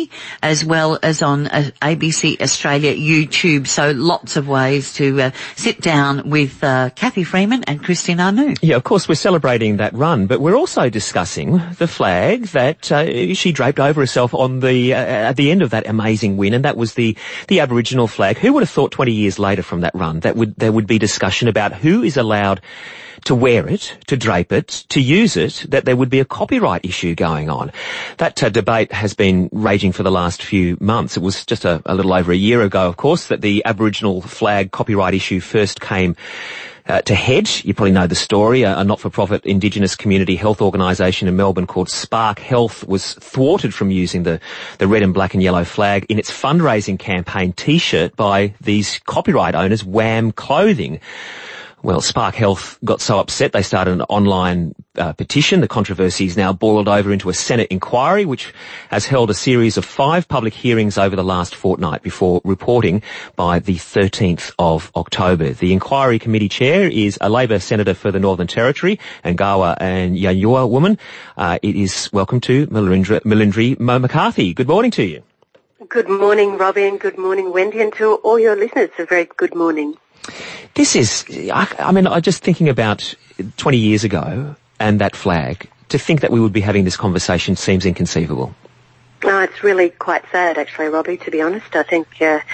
TV, as well as on ABC Australia YouTube. So lots of ways to sit down with Cathy Freeman and Christine Anu. Yeah, of course, we're celebrating that run, but we're also discussing the flag that she draped over herself on at the end of that amazing win, and that was the Aboriginal flag. Who would have thought 20 years later from that run that there would be discussion about who is allowed to wear it, to drape it, to use it, that there would be a copyright issue going on. That debate has been raging for the last few months. It was just a little over a year ago, of course, that the Aboriginal flag copyright issue first came to head. You probably know the story. A not-for-profit Indigenous community health organisation in Melbourne called Spark Health was thwarted from using the red and black and yellow flag in its fundraising campaign T-shirt by these copyright owners, Wham Clothing. Well, Spark Health got so upset they started an online petition. The controversy is now boiled over into a Senate inquiry, which has held a series of 5 public hearings over the last fortnight before reporting by the 13th of October. The inquiry committee chair is a Labor senator for the Northern Territory, Ngawa and Yanyuwa woman. It is welcome to Melindri McCarthy. Good morning to you. Good morning, Robbie, and good morning, Wendy, and to all your listeners, a very good morning. This is, I'm just thinking about 20 years ago and that flag. To think that we would be having this conversation seems inconceivable. No, it's really quite sad, actually, Robbie, to be honest. I think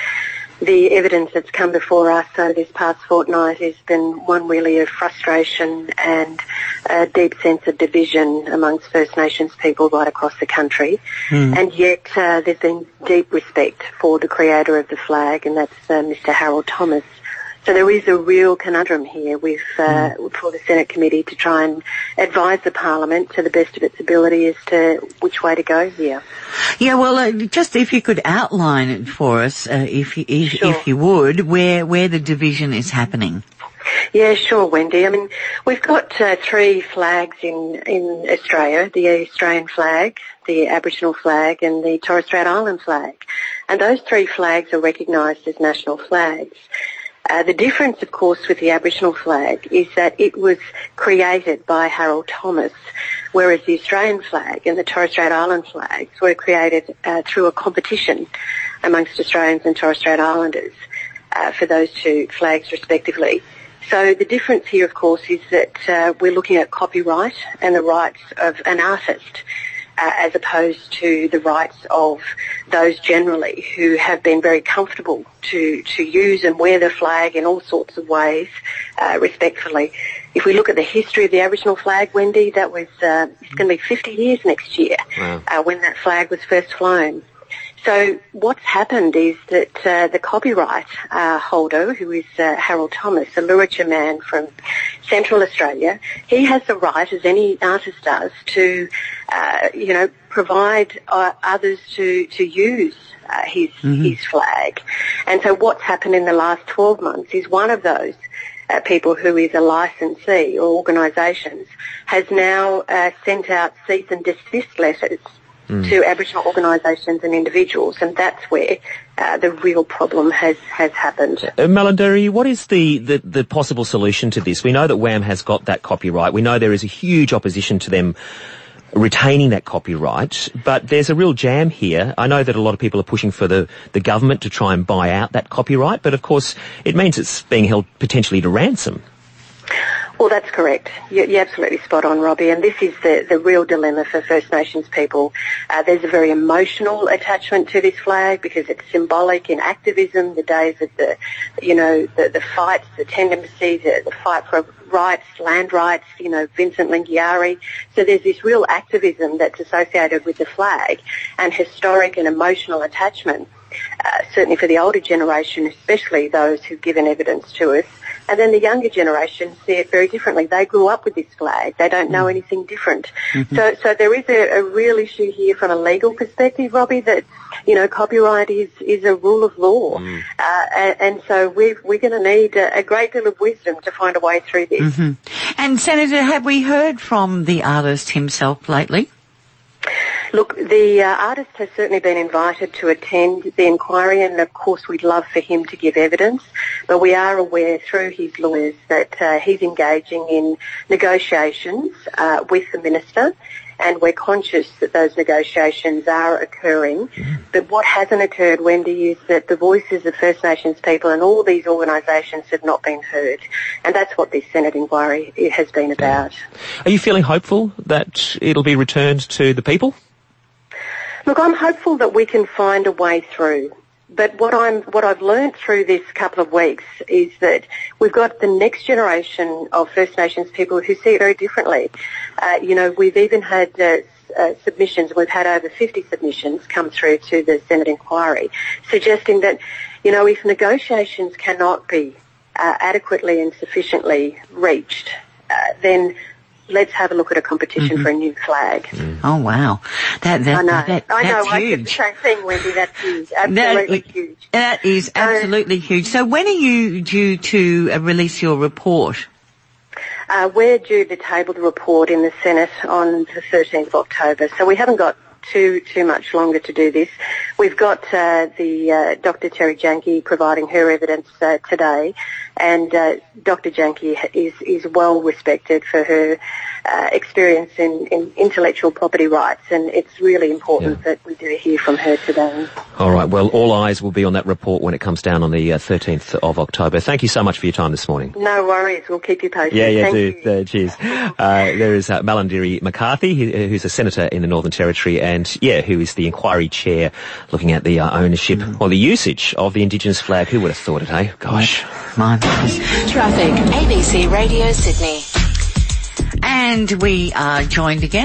the evidence that's come before us over this past fortnight has been one really of frustration and a deep sense of division amongst First Nations people right across the country. And yet there's been deep respect for the creator of the flag, and that's Mr. Harold Thomas. So there is a real conundrum here for the Senate committee to try and advise the Parliament to the best of its ability as to which way to go here. Yeah, well, just if you could outline it for us, if you would, where the division is happening. Yeah, sure, Wendy. I mean, we've got 3 flags in Australia, the Australian flag, the Aboriginal flag and the Torres Strait Island flag. And those 3 flags are recognised as national flags. The difference, of course, with the Aboriginal flag is that it was created by Harold Thomas, whereas the Australian flag and the Torres Strait Island flags were created through a competition amongst Australians and Torres Strait Islanders for those 2 flags respectively. So the difference here, of course, is that we're looking at copyright and the rights of an artist, as opposed to the rights of those generally who have been very comfortable to use and wear the flag in all sorts of ways, respectfully. If we look at the history of the Aboriginal flag, Wendy, that was it's going to be 50 years next year. Wow. When that flag was first flown. So what's happened is that the copyright holder, who is Harold Thomas, a Luritja man from Central Australia, he has the right, as any artist does, to provide others to use his flag. And so what's happened in the last 12 months is one of those people who is a licensee or organisations has now sent out cease and desist letters to Aboriginal organisations and individuals, and that's where the real problem has happened. Melindri, what is the possible solution to this? We know that Wham has got that copyright. We know there is a huge opposition to them retaining that copyright, but there's a real jam here. I know that a lot of people are pushing for the government to try and buy out that copyright, but of course it means it's being held potentially to ransom. Well, that's correct. You're absolutely spot on, Robbie, and this is the real dilemma for First Nations people. There's a very emotional attachment to this flag because it's symbolic in activism, the days of the fights, the tendency, the fight for rights, land rights, Vincent Lingiari. So there's this real activism that's associated with the flag and historic and emotional attachment, certainly for the older generation, especially those who've given evidence to us. And then the younger generation see it very differently. They grew up with this flag. They don't know anything different. So there is a real issue here from a legal perspective, Robbie, that, copyright is a rule of law. And so we're going to need a great deal of wisdom to find a way through this. And Senator, have we heard from the artist himself lately? Look, the artist has certainly been invited to attend the inquiry, and of course we'd love for him to give evidence, but we are aware through his lawyers that he's engaging in negotiations with the Minister, and we're conscious that those negotiations are occurring. But what hasn't occurred, Wendy, is that the voices of First Nations people and all these organisations have not been heard. And that's what this Senate inquiry has been about. Are you feeling hopeful that it'll be returned to the people? Look, I'm hopeful that we can find a way through. But what I've learned through this couple of weeks is that we've got the next generation of First Nations people who see it very differently. We've even had submissions. We've had over 50 submissions come through to the Senate inquiry, suggesting that, if negotiations cannot be adequately and sufficiently reached, then let's have a look at a competition for a new flag. Oh, wow. That's I know. Huge. I said the same thing, Wendy. That's huge. Absolutely huge. That is absolutely huge. So when are you due to release your report? We're due to table the report in the Senate on the 13th of October, so we haven't got too much longer to do this. We've got Dr. Terry Janke providing her evidence today, and Dr. Janke is well respected for her experience in intellectual property rights, and it's really important that we do hear from her today. All right, well, all eyes will be on that report when it comes down on the 13th of October. Thank you so much for your time this morning. No worries, we'll keep you posted. Thank you. Cheers. There is Malarndirri McCarthy, who's a senator in the Northern Territory, and who is the inquiry chair looking at the ownership or the usage of the Indigenous flag. Who would have thought it, eh? Gosh. My Traffic, ABC Radio Sydney. And we are joined again